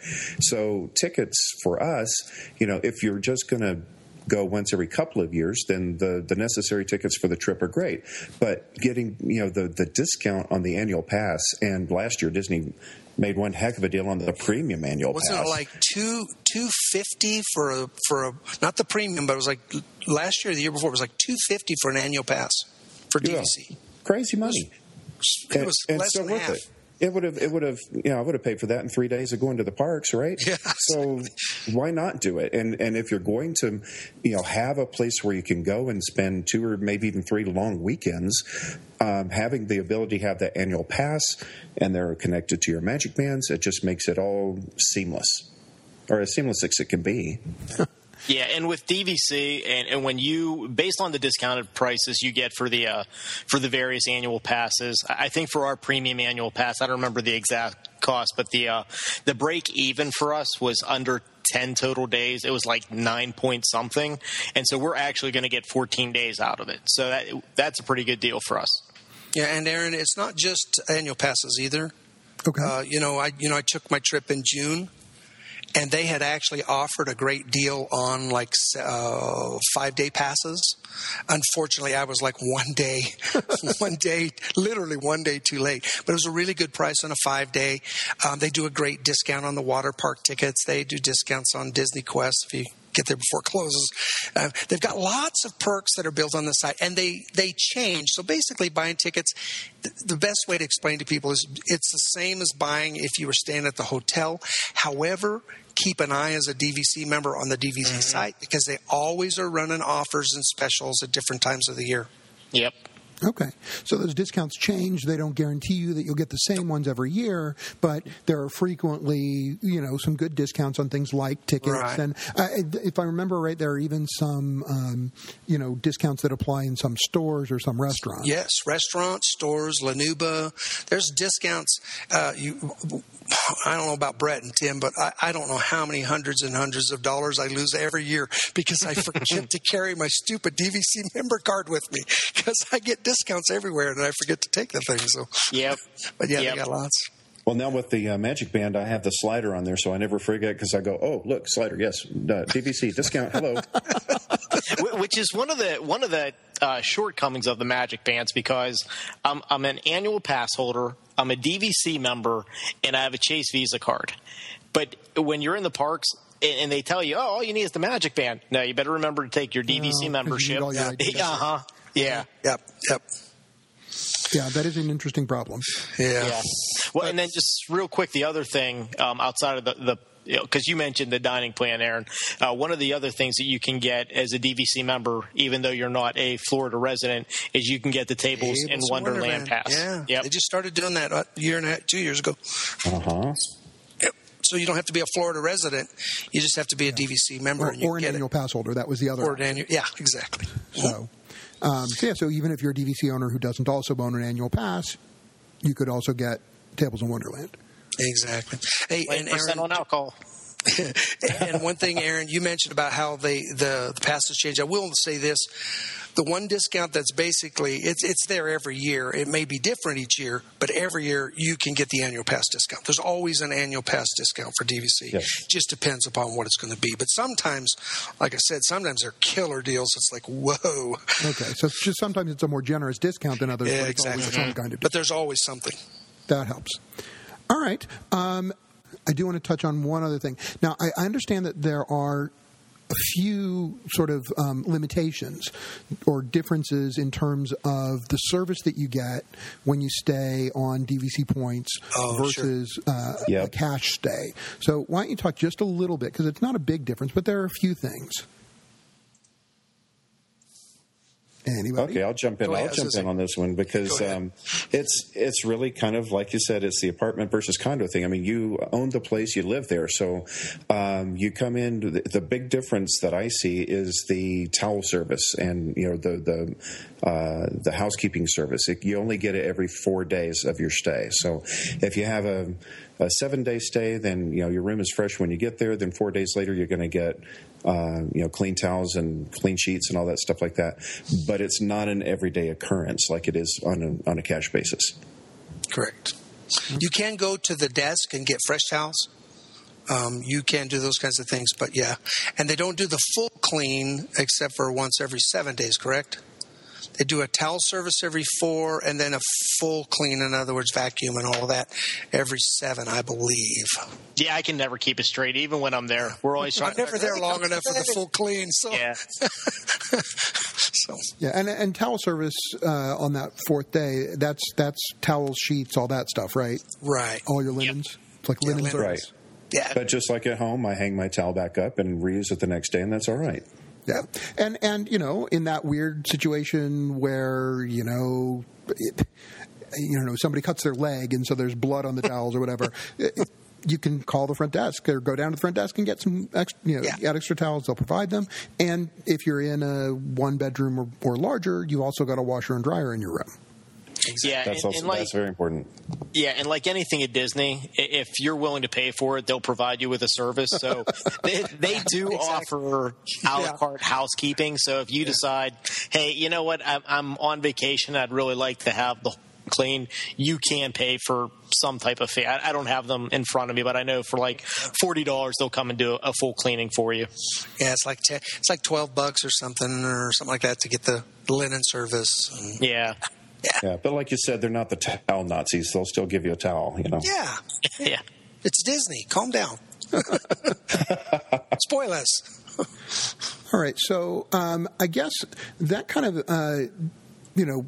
So tickets for us, you know, if you're just going to go once every couple of years, then the, the necessary tickets for the trip are great. But getting, you know, the, the discount on the annual pass, and last year Disney made one heck of a deal on the premium annual Wasn't pass. Wasn't it like two two fifty for a for a not the premium, but it was like last year, or the year before, it was like two fifty for an annual pass for D V C. Yeah. Crazy money. It was and, less and so than worth half. it. It would have, it would have, you know, I would have paid for that in three days of going to the parks, right? Yeah. So why not do it? And and if you're going to, you know, have a place where you can go and spend two or maybe even three long weekends, um, having the ability to have that annual pass and they're connected to your Magic Bands, it just makes it all seamless, or as seamless as it can be. Yeah, and with D V C, and, and when you, based on the discounted prices you get for the uh, for the various annual passes, I think for our premium annual pass, I don't remember the exact cost, but the uh, the break even for us was under ten total days. It was like nine point something, and so we're actually going to get fourteen days out of it. So that that's a pretty good deal for us. Yeah, and Aaron, it's not just annual passes either. Okay. Uh, you know, I you know I took my trip in June. And they had actually offered a great deal on like uh, five-day passes. Unfortunately, I was like one day, one day, literally one day too late. But it was a really good price on a five-day. Um, they do a great discount on the water park tickets. They do discounts on Disney Quest if you get there before it closes. Uh, they've got lots of perks that are built on the site, and they, they change. So basically, buying tickets, th- the best way to explain to people is it's the same as buying if you were staying at the hotel. However, keep an eye as a D V C member on the D V C mm-hmm. site, because they always are running offers and specials at different times of the year. Yep. Okay. So those discounts change. They don't guarantee you that you'll get the same ones every year, but there are frequently, you know, some good discounts on things like tickets. Right. And uh, if I remember right, there are even some, um, you know, discounts that apply in some stores or some restaurants. Yes, restaurants, stores, Lanuba. There's discounts. Uh, you, I don't know about Brett and Tim, but I, I don't know how many hundreds and hundreds of dollars I lose every year because I forget to carry my stupid D V C member card with me, because I get discounts everywhere and I forget to take the thing. So, yep. But yeah, yep. they got lots. Well, now with the uh, Magic Band, I have the slider on there, so I never forget, because I go, oh, look, slider, yes, uh, D V C discount, hello. Which is one of the one of the uh, shortcomings of the Magic Bands, because I'm, I'm an annual pass holder, I'm a D V C member, and I have a Chase Visa card. But when you're in the parks and they tell you, oh, all you need is the Magic Band, no, you better remember to take your D V C oh, membership. Yeah. Uh-huh. Yeah. Yep. Yep. Yeah, that is an interesting problem. Yeah. yeah. Well, and then just real quick, the other thing um, outside of the, the you know, because you mentioned the dining plan, Aaron, uh, one of the other things that you can get as a D V C member, even though you're not a Florida resident, is you can get the Tables, Tables in Wonderland, Wonderland Pass. Yeah. Yep. They just started doing that a year and a half, two years ago. Uh-huh. Yep. So you don't have to be a Florida resident. You just have to be a D V C member. Or, and you or an get annual it. pass holder. That was the other. Or an annual, yeah, exactly. So, um, so, yeah, so even if you're a D V C owner who doesn't also own an annual pass, you could also get Tables in Wonderland. Exactly. Hey, and Aaron, on alcohol. And one thing, Aaron, you mentioned about how they the, the passes change. I will say this. The one discount that's basically, it's it's there every year. It may be different each year, but every year you can get the annual pass discount. There's always an annual pass discount for D V C. Yes. Just depends upon what it's going to be. But sometimes, like I said, sometimes they're killer deals. It's like, whoa. Okay, so it's just sometimes it's a more generous discount than others. Yeah, but it's exactly. always some kind of But there's always something. That helps. All right. Um, I do want to touch on one other thing. Now, I, I understand that there are a few sort of um, limitations or differences in terms of the service that you get when you stay on D V C points oh, versus sure. uh, yep. a cash stay. So why don't you talk just a little bit, because it's not a big difference, but there are a few things. Anybody? Okay, I'll jump in. Go I'll ahead. jump in on this one because um, it's it's really kind of like you said. It's the apartment versus condo thing. I mean, you own the place, you live there, so um, you come in. The, the big difference that I see is the towel service and you know the the uh, the housekeeping service. It, you only get it every four days of your stay. So if you have a a seven day stay, then you know your room is fresh when you get there. Then four days later, you're going to get uh, you know clean towels and clean sheets and all that stuff like that. But it's not an everyday occurrence like it is on a, on a cash basis. Correct. You can go to the desk and get fresh towels. Um, you can do those kinds of things, but yeah. And they don't do the full clean except for once every seven days, correct? They do a towel service every four and then a full clean, in other words, vacuum and all of that, every seven, I believe. Yeah, I can never keep it straight, even when I'm there. We're always trying. I'm never there long enough for the full clean, so Yeah. so Yeah, and and towel service uh, on that fourth day, that's that's towels, sheets, all that stuff, right? right. All your linens. It's like Yeah, linen linen. service. Right. Yeah. But just like at home, I hang my towel back up and reuse it the next day, and that's all right. Yeah, and and you know, in that weird situation where you know, it, you know, somebody cuts their leg and so there's blood on the towels or whatever, it, you can call the front desk or go down to the front desk and get some extra, you know, Yeah. get extra towels. They'll provide them. And if you're in a one bedroom or, or larger, you also got a washer and dryer in your room. Yeah, That's and, also and like, that's very important. Yeah, and like anything at Disney, i- if you're willing to pay for it, they'll provide you with a service. So they, they do Exactly. offer a la Yeah. carte housekeeping. So if you decide, hey, you know what, I'm, I'm on vacation, I'd really like to have the clean, you can pay for some type of fee. I, I don't have them in front of me, but I know for like forty dollars they'll come and do a full cleaning for you. Yeah, it's like ten, it's like twelve bucks or something or something like that to get the linen service. And, Yeah. Yeah, but like you said, they're not the towel Nazis. They'll still give you a towel, you know. yeah, Yeah. it's Disney. Calm down. Spoil us. All right, so um, I guess that kind of, uh, you know,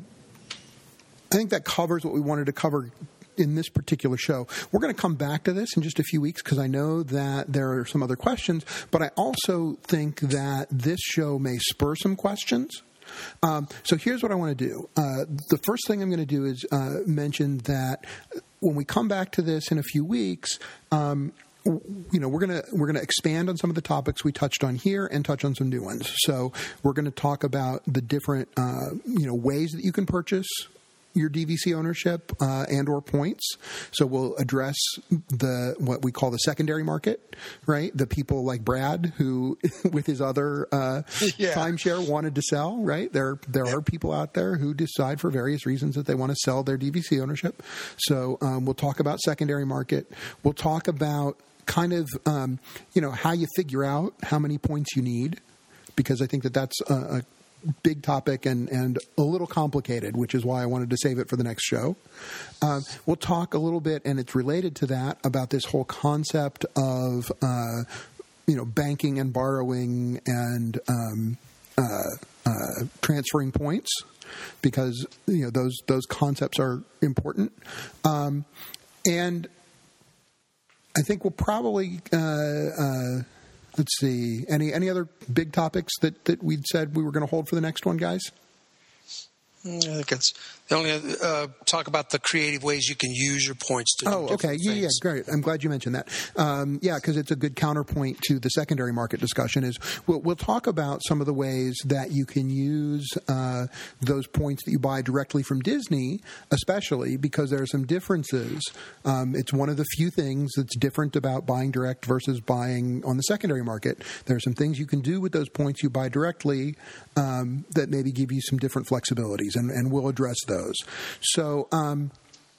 I think that covers what we wanted to cover in this particular show. We're going to come back to this in just a few weeks because I know that there are some other questions, but I also think that this show may spur some questions. Um, so here's what I want to do. Uh, the first thing I'm going to do is uh, mention that when we come back to this in a few weeks, um, you know, we're gonna we're gonna expand on some of the topics we touched on here and touch on some new ones. So we're going to talk about the different uh, you know ways that you can purchase your D V C ownership uh, and or points. So we'll address the what we call the secondary market, right? The people like Brad who, with his other uh, Yeah. timeshare, wanted to sell, right? There there Yep. are people out there who decide for various reasons that they want to sell their D V C ownership. So um, we'll talk about secondary market. We'll talk about kind of um, you know how you figure out how many points you need, because I think that that's a, a big topic and, and a little complicated, which is why I wanted to save it for the next show. Um, we'll talk a little bit, and it's related to that, about this whole concept of uh, you know banking and borrowing and um, uh, uh, transferring points, because you know those those concepts are important. Um, and I think we'll probably. Uh, uh, Let's see. Any any other big topics that, that we'd said we were going to hold for the next one, guys? I think it's the only uh, talk about the creative ways you can use your points to do Oh, okay. different Yeah, yeah, things. great. I'm glad you mentioned that. Um, yeah, because it's a good counterpoint to the secondary market discussion. Is we'll, we'll talk about some of the ways that you can use uh, those points that you buy directly from Disney, especially because there are some differences. Um, it's one of the few things that's different about buying direct versus buying on the secondary market. There are some things you can do with those points you buy directly um, that maybe give you some different flexibilities, and, and we'll address those. So, um,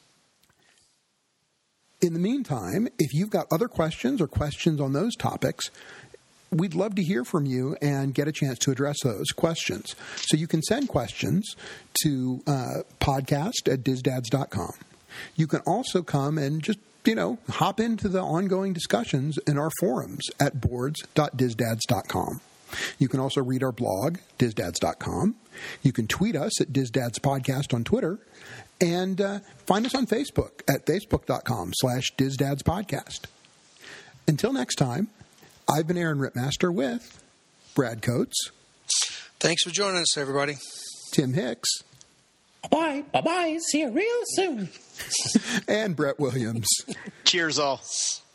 in the meantime, if you've got other questions or questions on those topics, we'd love to hear from you and get a chance to address those questions. So you can send questions to uh, podcast at dizdads dot com. You can also come and just, you know, hop into the ongoing discussions in our forums at boards dot dizdads dot com. You can also read our blog, diz dads dot com. You can tweet us at DizDadsPodcast on Twitter. And uh, find us on Facebook at facebook.com slash DizDadsPodcast. Until next time, I've been Aaron Rittmaster with Brad Coates. Thanks for joining us, everybody. Tim Hicks. Bye. Bye-bye. See you real soon. And Brett Williams. Cheers, all.